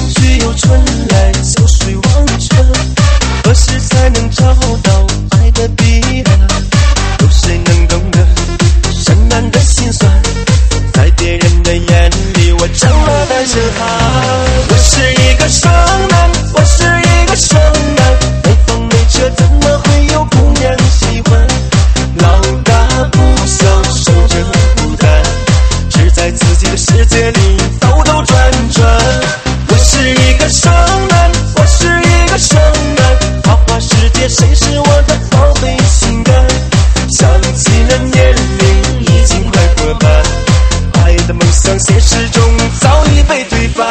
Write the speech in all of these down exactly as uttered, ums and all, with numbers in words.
去又春来，秋水望穿，何时才能找到爱的彼岸？有谁能懂得山南的辛酸？在别人的眼里，我成了单身汉。我是一个剩男，我是一个剩男，没房没车，怎么会有姑娘喜欢？老大不小，守着孤单，只在自己的世界里兜兜转转。我是一个剩男，我是一个剩男，花花世界谁是我的宝贝心肝？想起了年龄已经快过半，爱的梦想现实中早已被推翻。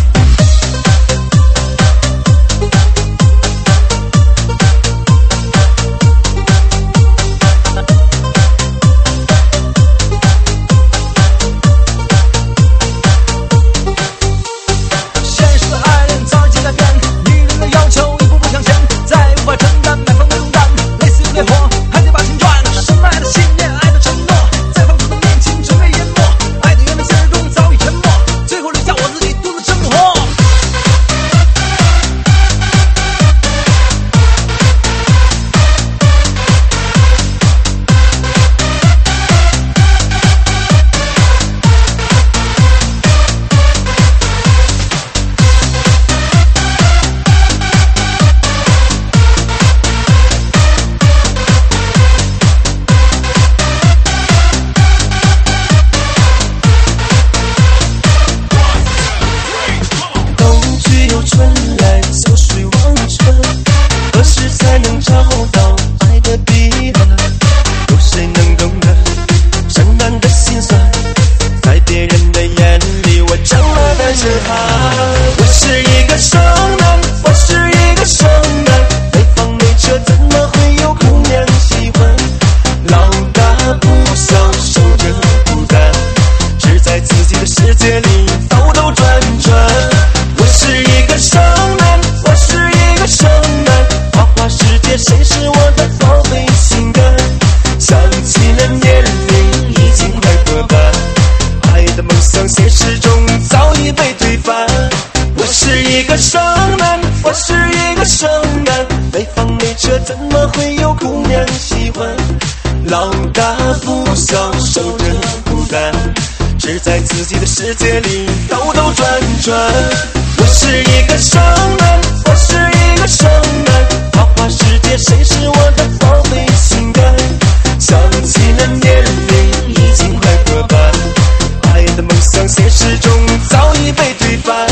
世界里兜兜转转，我是一个剩男，我是一个剩男，花花世界谁是我的宝贝心肝？想起了年龄已经快过半，爱的梦想现实中早已被推翻。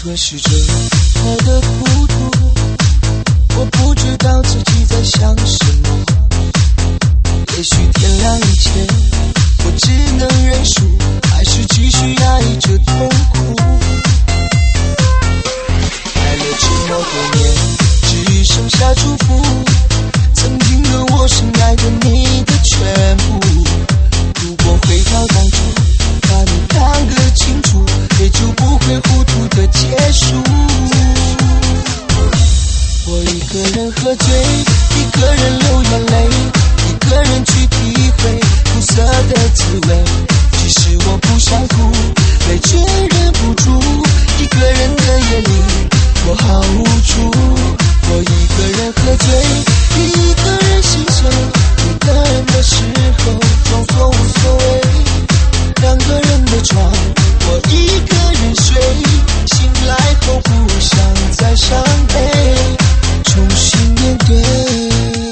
吞噬着爱的孤独，我不知道自己在想什么。也许天亮以前，我只能认输，还是继续压抑着痛苦。爱了这么多年，只剩下祝福。曾经的我深爱着你的全部。如果回到当初，把你看个清楚，也就不会糊涂的结束。我一个人喝醉，一个人流眼泪，一个人去体会苦涩的滋味。其实我不想哭，泪却忍不住。一个人的夜里，我好无助。我一个人喝醉，一个人心碎，一个人的时候装作无所谓。两个人的床，我一个人睡，醒来后不想再伤悲，重新面对。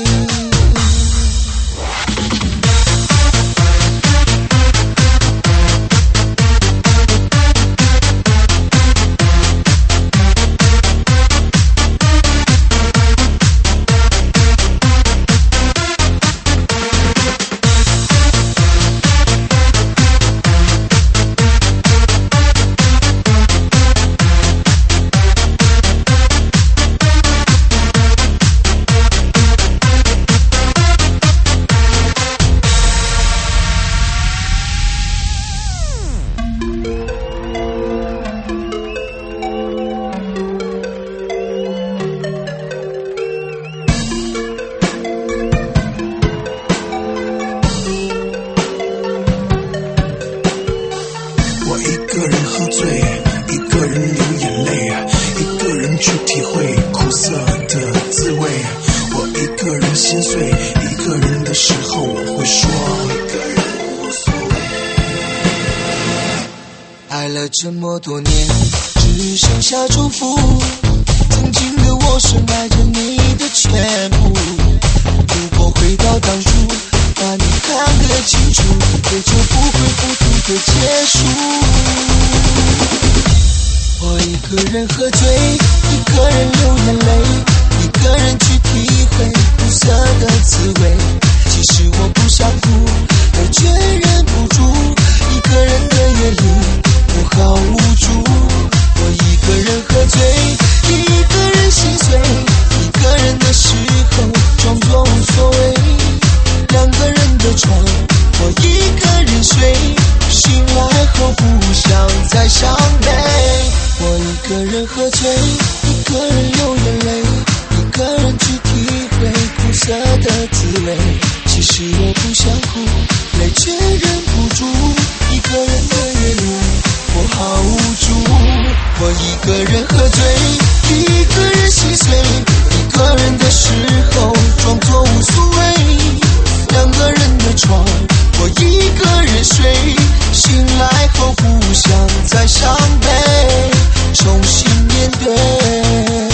这么多年，只剩下祝福。曾经的我深爱着你的全部。如果回到当初，把你看个清楚，也就不会糊涂的结束。我一个人喝醉，一个人流眼泪，一个人去体会苦涩的滋味。其实我不想哭，泪却忍不住。一个人的夜里，我好无助。我一个人喝醉，一个人心碎，一个人的时候装作无所谓。两个人的床，我一个人睡，醒来后不想再伤悲。我一个人喝醉，一个人流眼泪，一个人去体会苦涩的滋味。其实我不想哭，泪却忍不住。一个人的夜里，我好无助。我一个人喝醉，一个人心碎，一个人的时候装作无所谓。两个人的床，我一个人睡，醒来后不想再伤悲，重新面对。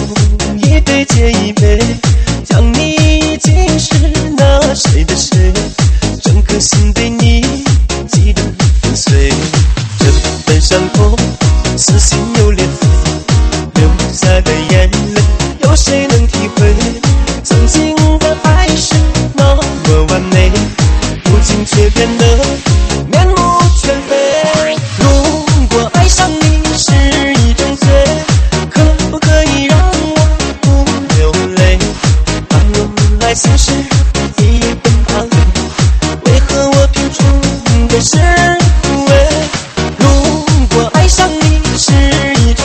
一杯接一杯，将你已经是那谁的谁，整颗心被你击得粉碎。这份伤痛，撕心又裂肺，流下的眼泪，有谁能体会？曾经的爱是那么完美，如今却变得面目全非。如果爱上你是一种罪，可不可以让我不流泪？把我来似是一本芭蕾，为何我拼出的是枯萎？如果爱上你是一种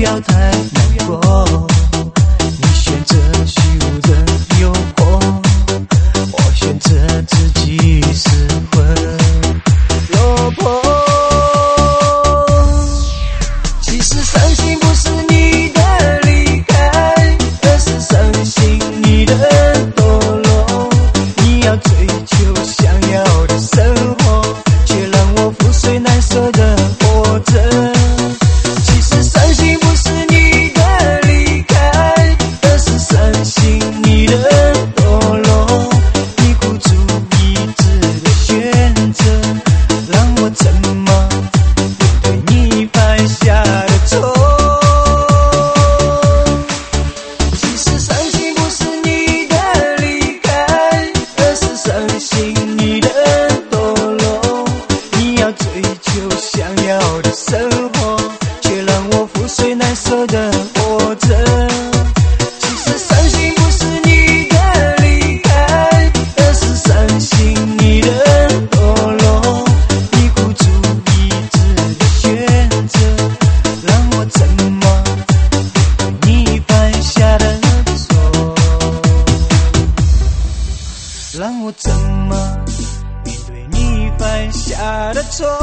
要太难过。你选择虚无的诱惑，我选择自己失魂落魄。其实伤心不是你的离开，而是伤心你的堕落。你要追求想要的生活，却让我覆水难收的活着。其实伤心不是你的离开，而是伤心你的堕落。你孤注一掷的选择，让我怎么面对你犯下的错？其实伤心不是你的离开，而是伤心你的堕落。你要追求想要的生活，却让我覆水难收的活着。其实伤心不是你的离开，而是伤心你的堕落。你孤注一掷的选择，让我怎么面对你犯下的错？让我怎么面对你犯下的错？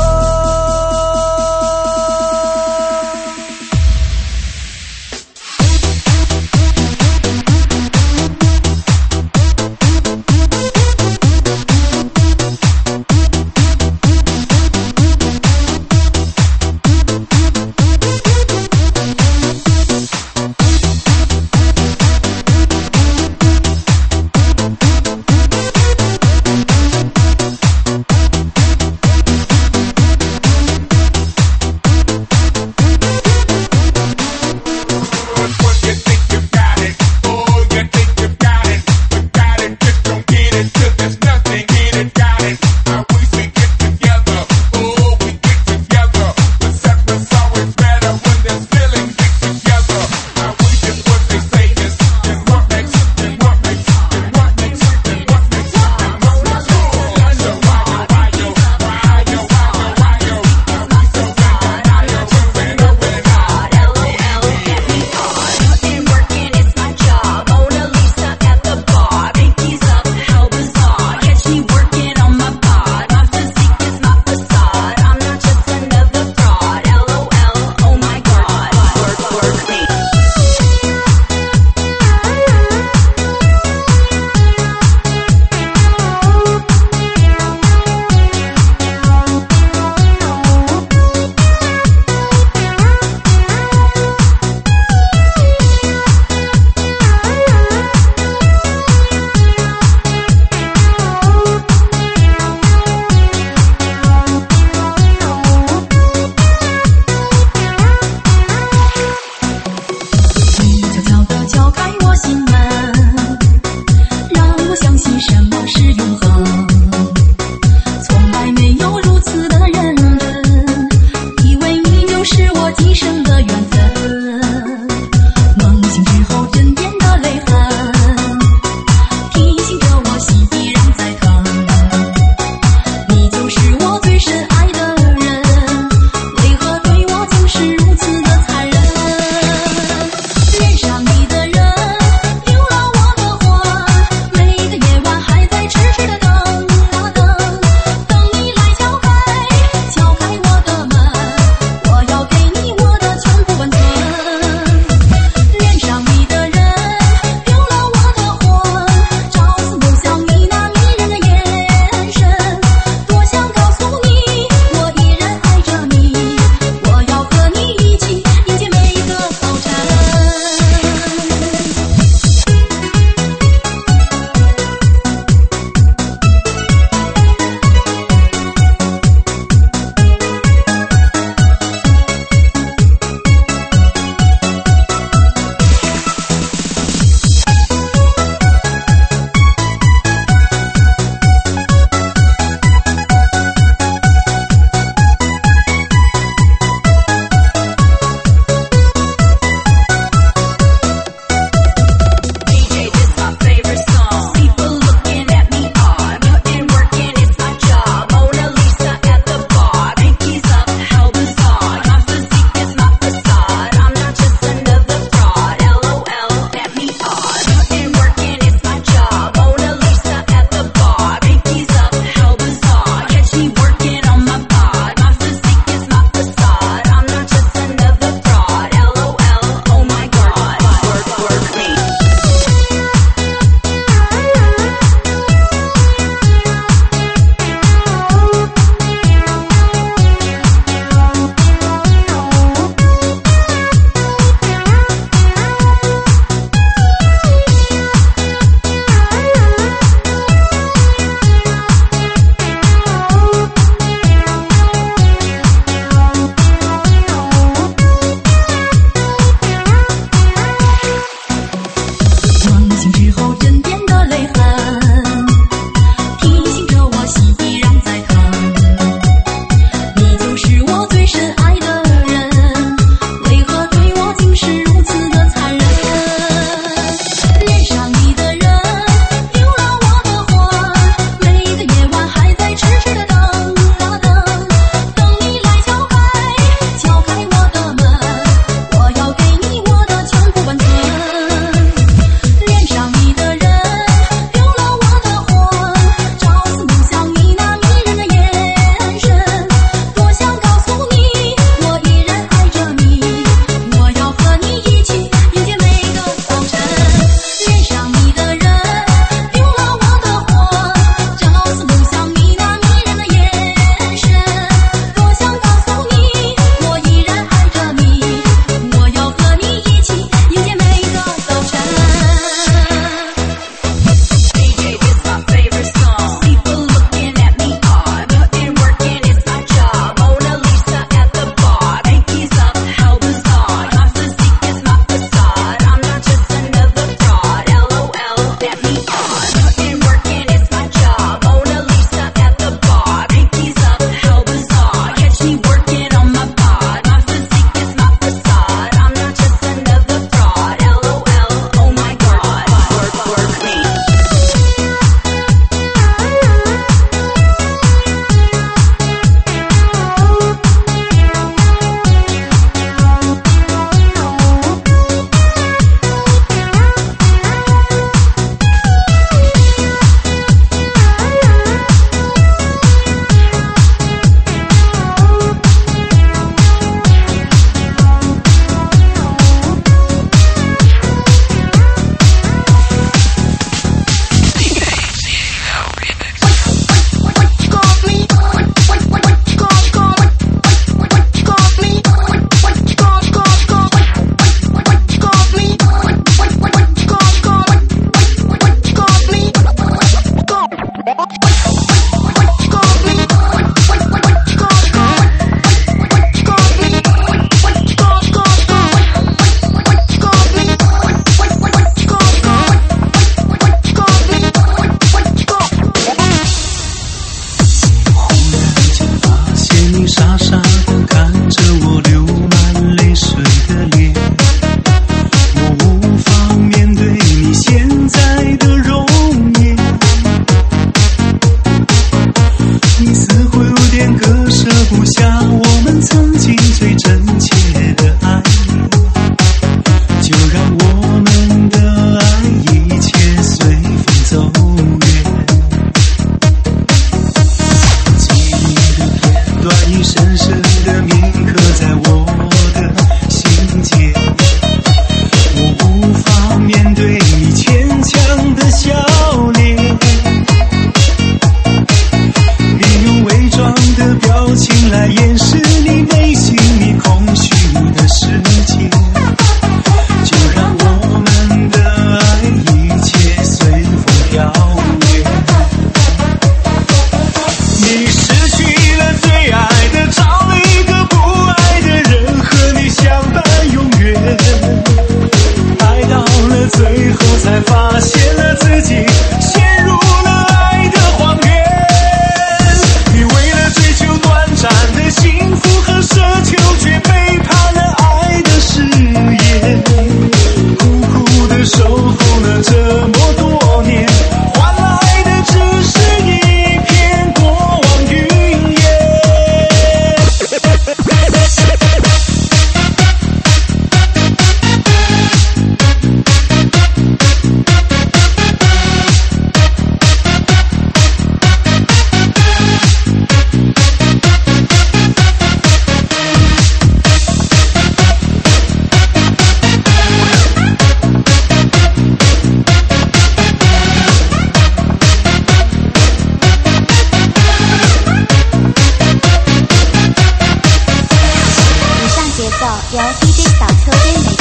D J 小秋 Remix。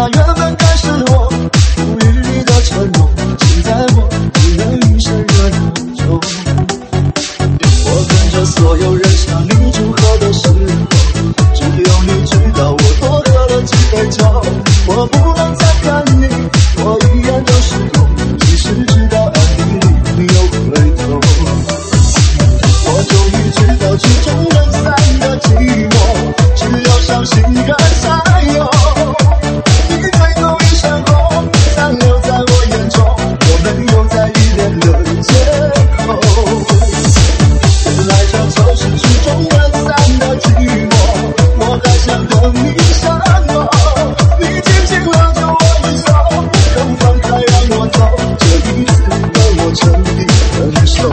原本该是我属于你的承诺，现在我只能一身热闹中。我跟着所有人向你祝贺的时候，只有你知道我多喝了几杯酒。我不能再看你，我一眼就失控，即使知道暗地里你又回头。我终于知道曲终人散的寂寞，只要相信人才有。你最后一身红，残留在我眼中，我没有再依恋的借口。原来这就是曲终人散的寂寞，我还想等你什么？你轻轻拉住我一手，又放开让我走，这一次让我彻底分手。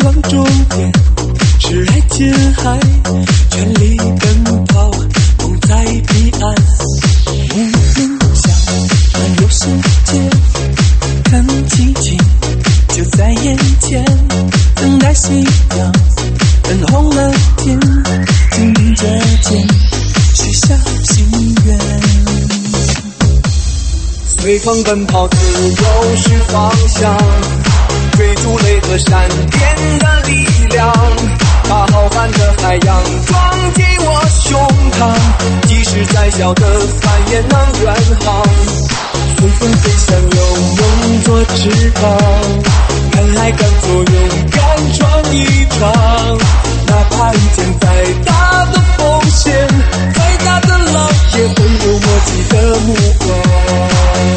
望终点是爱琴海，全力奔跑，梦在彼岸。梦想漫游世界，看奇迹就在眼前，等待夕阳等红了天，紧盯着剑，许下心愿。 随风奔跑，自由是方向，追逐雷和闪电的力量，把浩瀚的海洋装进我胸膛，即使再小的帆也能远航。随风飞翔，有梦做翅膀，敢爱敢做，勇敢闯一闯，哪怕遇见再大的风险，再大的浪，也会有默契的目光。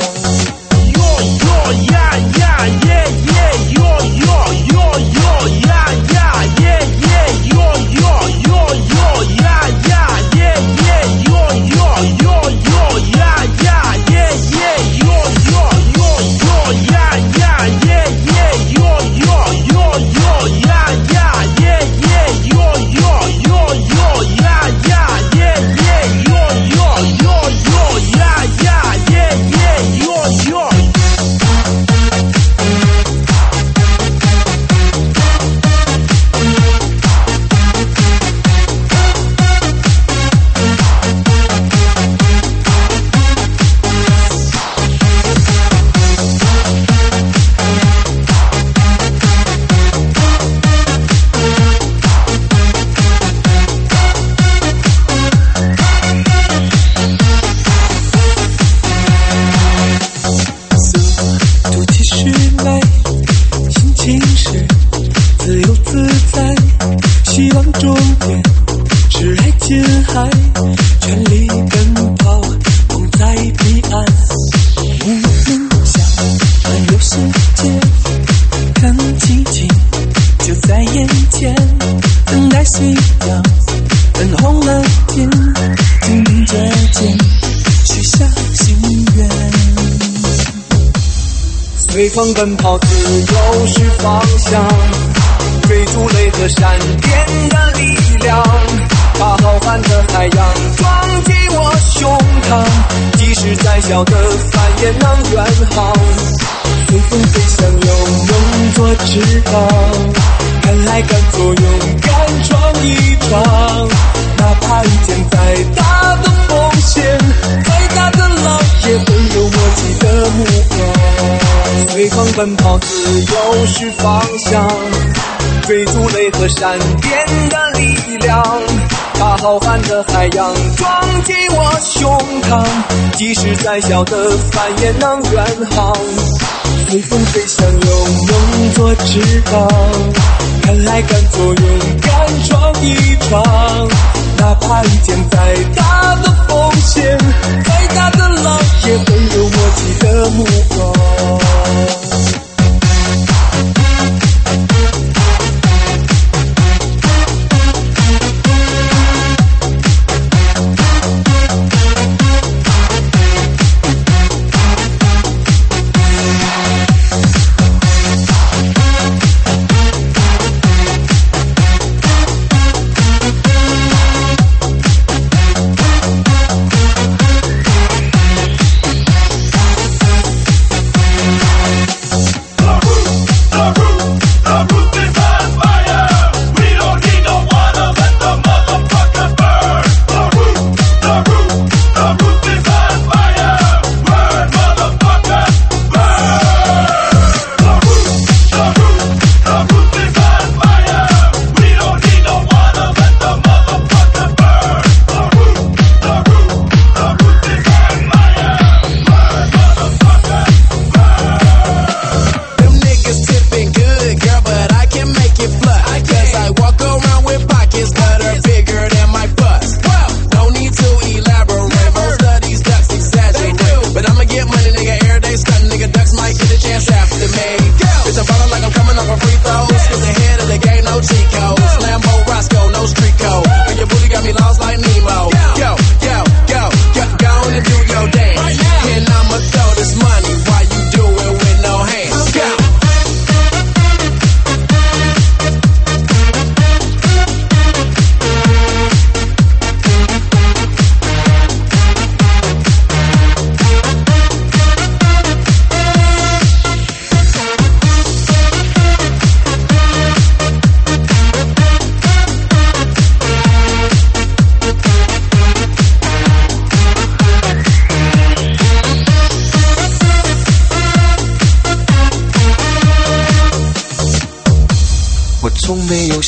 随风奔跑，自由是方向，追逐雷和闪电的力量，把浩瀚的海洋装进我胸膛，即使再小的帆也能远航。随风飞翔，有梦做翅膀，敢爱敢做，勇敢闯一闯，哪怕遇见再大的风险，再大的浪，也会有默契的目光。随风奔跑，自由是方向，追逐雷和闪电的力量，把浩瀚的海洋装进我胸膛，即使再小的帆也能远航。随风飞翔，有梦做翅膀，敢爱敢做，勇敢闯一闯，哪怕遇见再大的风险，再大的浪，也会有默契的目光。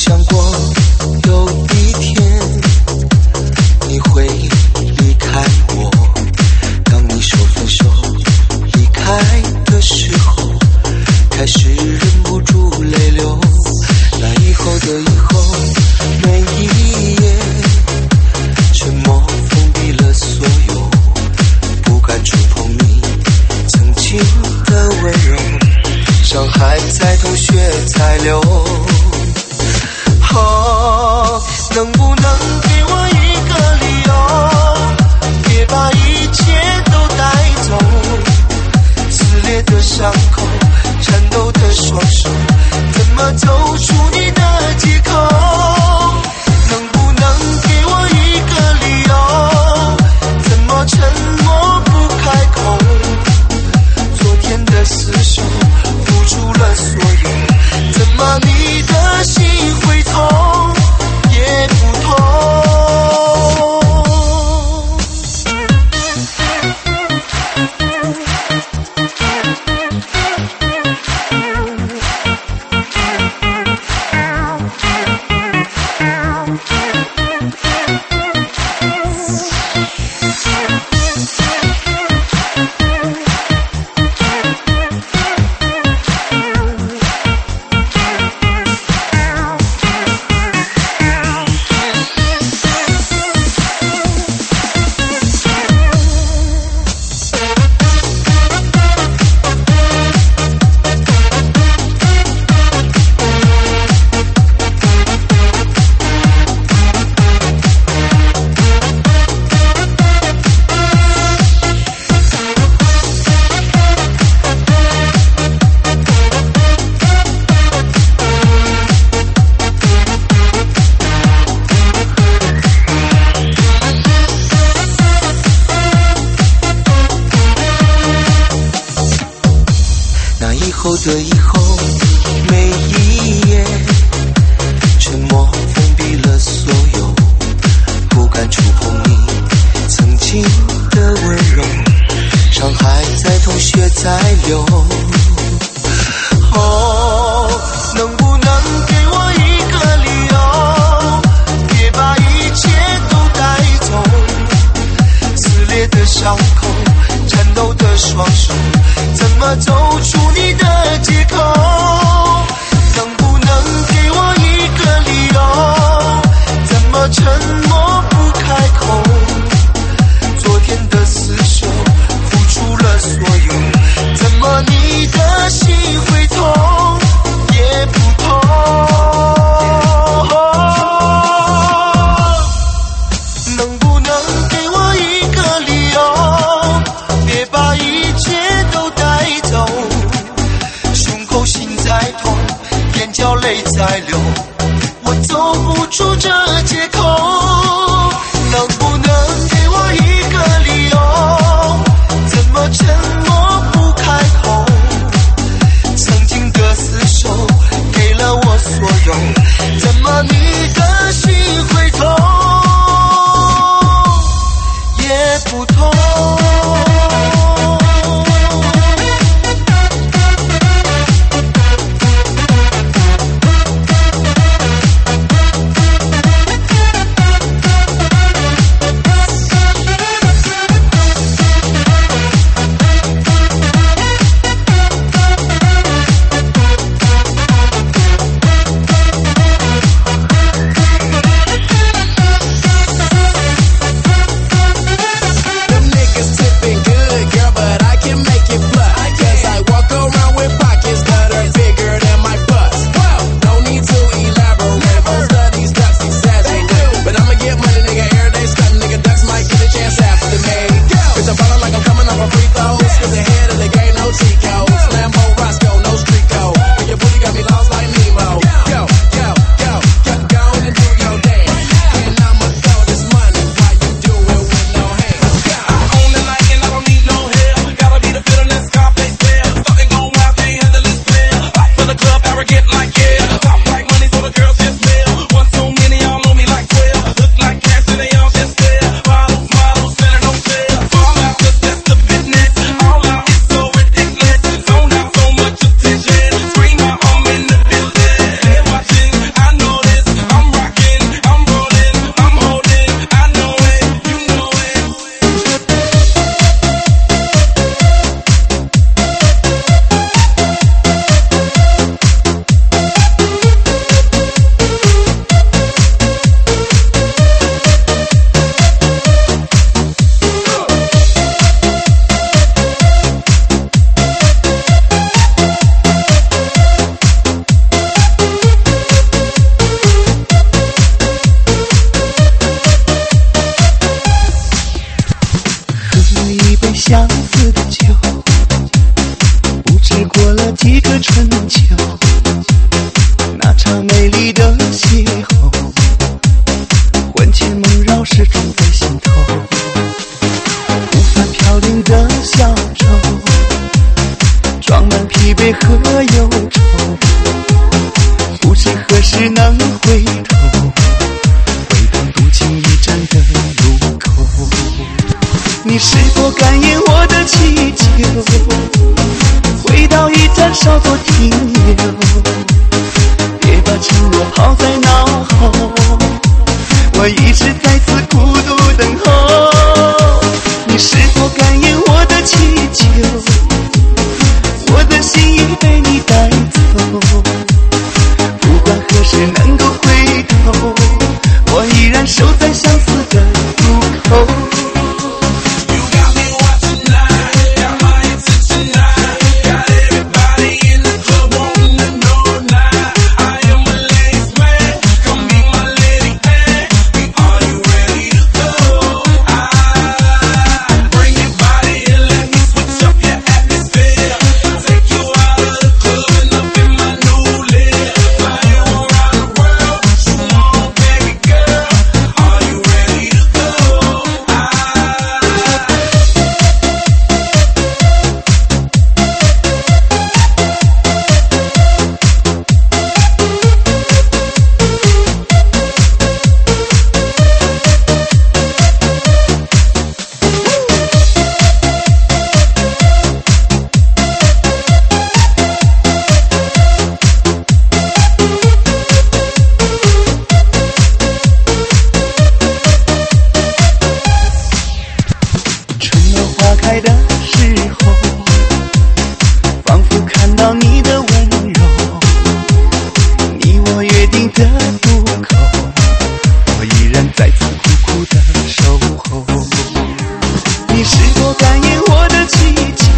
想过有一天你会离开我，当你说分手离开的时候，开始忍不住泪流。那以后的以后，每一夜沉默封闭了所有，不敢触碰你曾经的温柔，伤害在痛血在流。哦，能不能给我一个理由，别把一切都带走，撕裂的伤口，颤抖的双手，怎么走出你的借口？能不能给我一个理由，怎么沉默不开口？昨天的厮守，付出了所有，怎么你的心会痛也不痛？的以后，每一夜沉默封闭了所有，不敢触碰你曾经的温柔，伤害在痛血在流。哦，能不能给我一个理由，别把一切都带走，撕裂的伤口，颤抖的双手，怎么走出你的借口？能不能给我一个理由，怎么沉默不开口？昨天的厮守，付出了所有，怎么你的心会痛也不痛？能不能给我一个理由，别把一切都带走，胸口心在痛，眼角泪在流，我走不出这借口。能不能给我一个理由，怎么沉默不开口？曾经的厮守给了我所有，怎么你的心会痛也不痛？ 邂逅，魂牵梦绕始终在心头，无法飘零的小舟，装满疲惫和忧愁，不知何时能回头，回到渡尽一站的路口。你是否感应我的祈求，回到一站稍作停留，别把承诺抛在脑后，我一直在此孤独等候。你是否感应我的祈求，我的心已被你带走，不管何时能够回头，我依然守在相似的路口。开的时候，仿佛看到你的温柔，你我约定的渡口，我依然在此苦苦的守候。你是否感应我的祈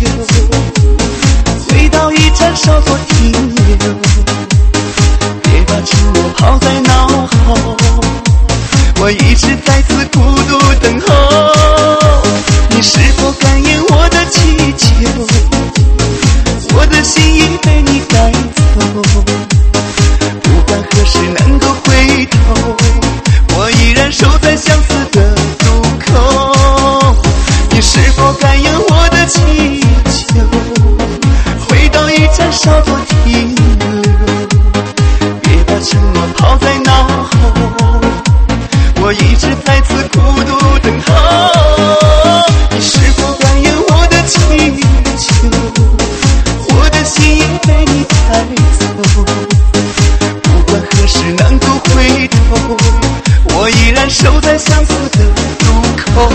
求，回到一站稍作停留，别把承诺抛在脑后，我一直在此孤独等候。你是否感应我的祈求，我的心已被你带走，不管何时能够回头，我依然守在相似的路口。你是否感应我的祈求，回到一站稍作停留，别把承诺抛在脑后，我一直在此孤独等候。你是否感应我的祈求，我的心已被你带走，不管何时能够回头，我依然守在相似的路口。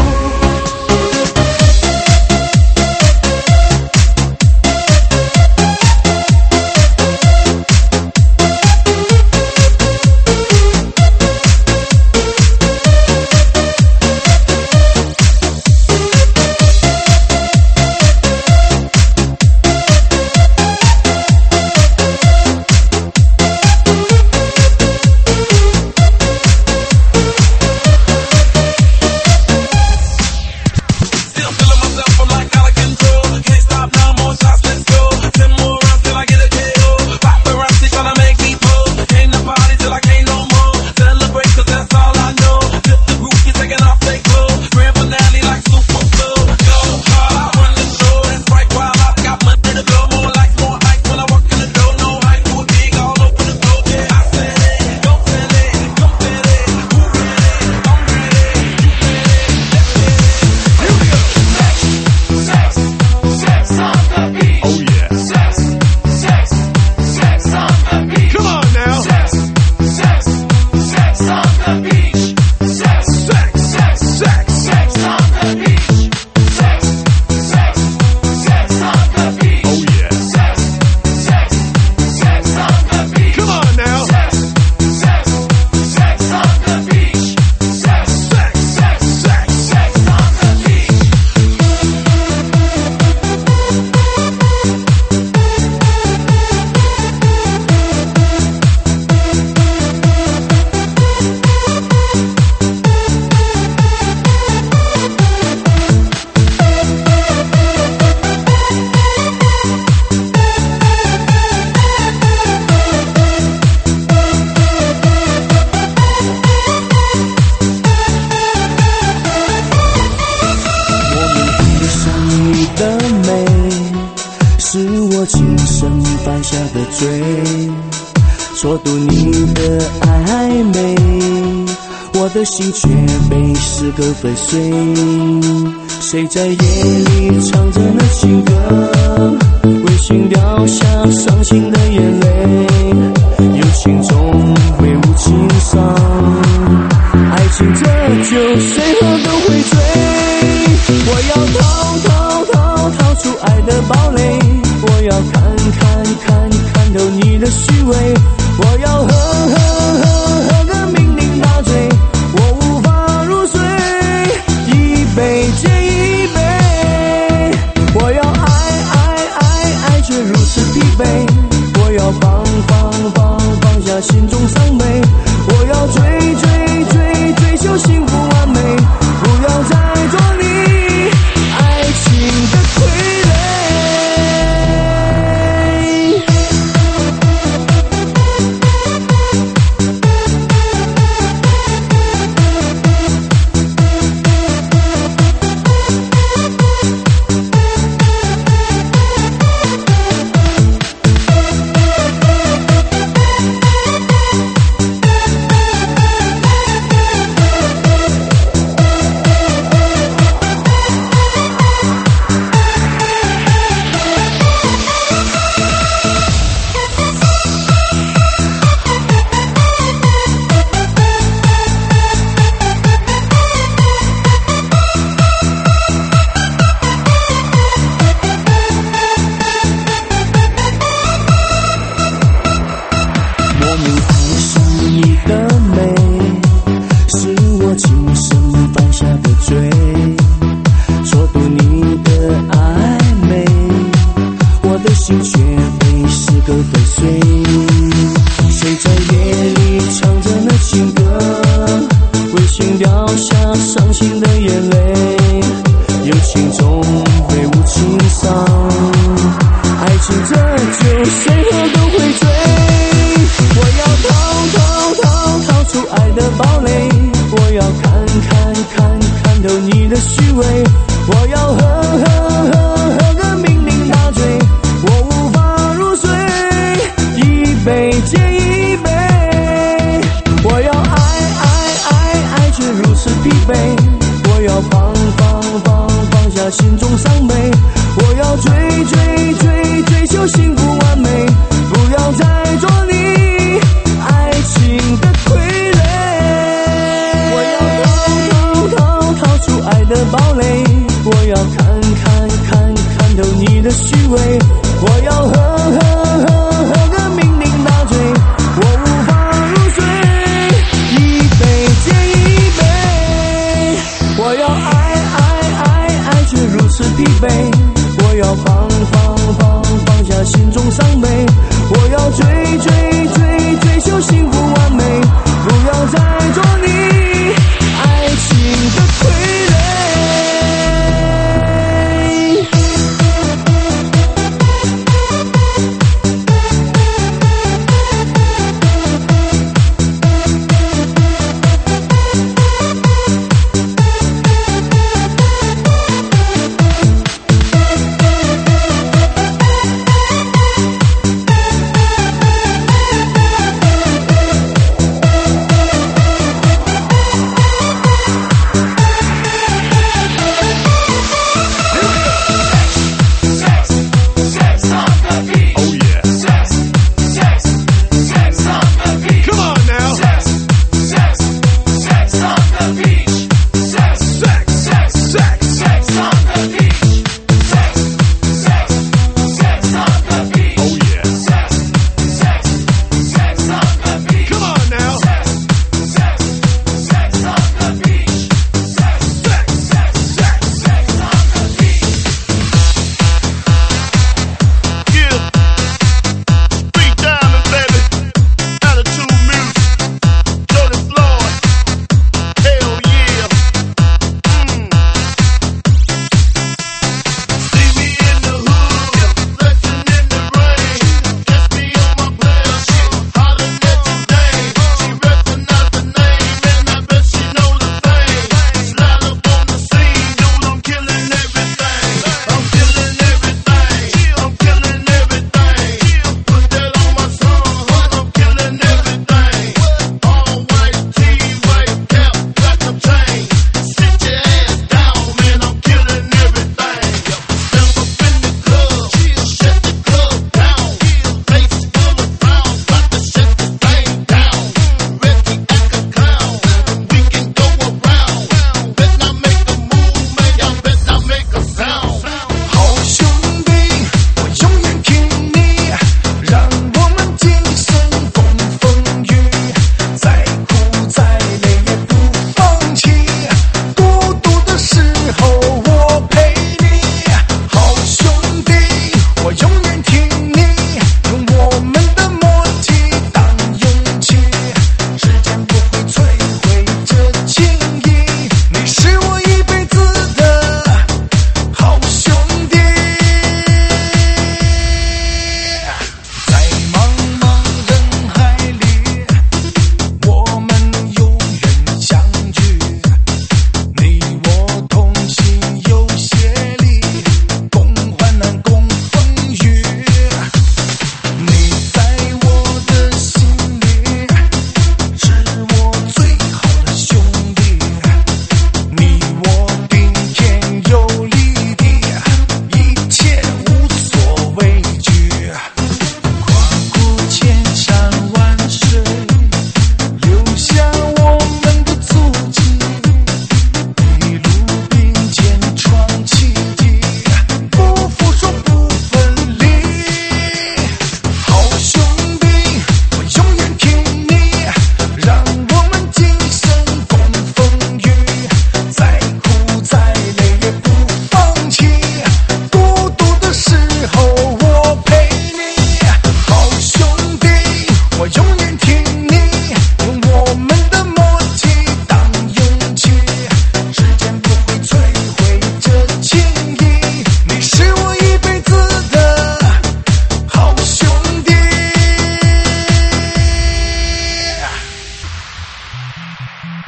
追，捉读你的暧昧，我的心却被诗歌粉碎。谁在夜里唱着那情歌，微醺掉下伤心的眼泪，有情中挥舞情伤，爱情这酒谁喝都会醉。我要逃逃逃逃出爱的堡垒，我要看看看看透你的虚伪，我要喝喝喝喝个酩酊大醉，我无法入睡，一杯接一杯，我要爱爱爱爱却如此疲惫，我要放放放放下心中伤悲，我要追追追追求幸福完美，不要再做你爱情的傀儡。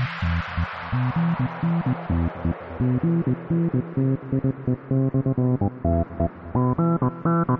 Thank you.